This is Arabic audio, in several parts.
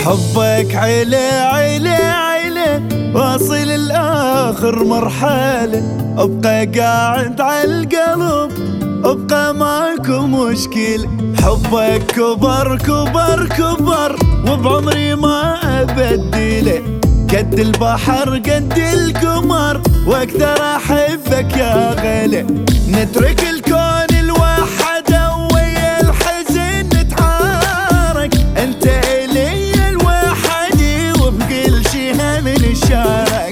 حبك عيلة عيلة عيلة واصل الآخر مرحلة، ابقى قاعد عالقلب ابقى ماكو مشكلة. حبك كبر كبر كبر وبعمري ما أبدله، قد البحر قد القمر واقدر احبك يا غلا. نترك الكون الوحدة ويا الحزن نتحارك، انت الي الوحدي وبكل شي هم نشارك.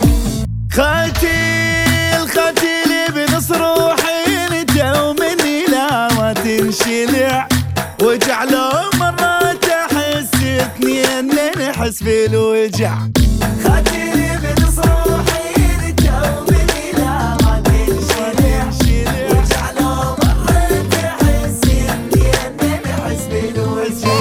خاتي بنص روحي انت ومني لا ما تنشلع، وجعله مرات احس اثنين نحس بالوجع. خاتيلي بنص روحي انت ومني لا ما تنشلع، وجعله مرات احس اثنين نحس بالوجع.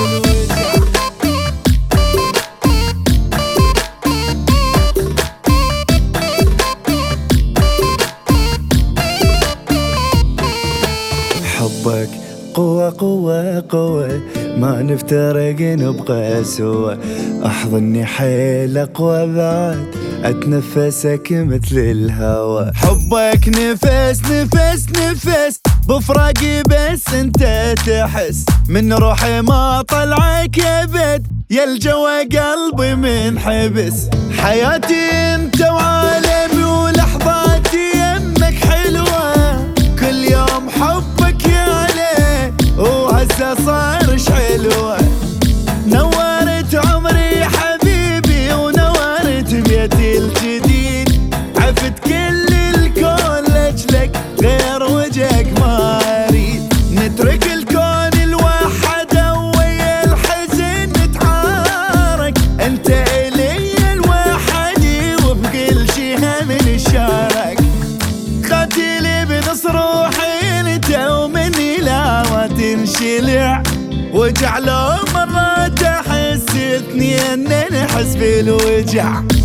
حبك قوة قوة قوة ما نفترق نبقى سوا، احضني حيل اقوى بعد اتنفسك مثل الهوى. حبك نفس نفس نفس بفراقي بس انت تحس، من روحي ما طلعك يبد يا الجوا قلبي منحبس. حياتي انت وعالمي ولحظاتي يمك حلوة، كل يوم حبك يعلى وهسه صارش حلوة. نورت عمري حبيبي ونورت بيتي الجديد، عفت كل الكون لاجلك غير وجهك ما اريد. نترك الكون الوحدة ويا الحزن نتعارك، انت الي الوحدي وبكل شي هم نشارك. خاتيلي بنص روحي انت ومني لا ما تنشلع، وجعله مرات احس اثنين نحس بالوجع.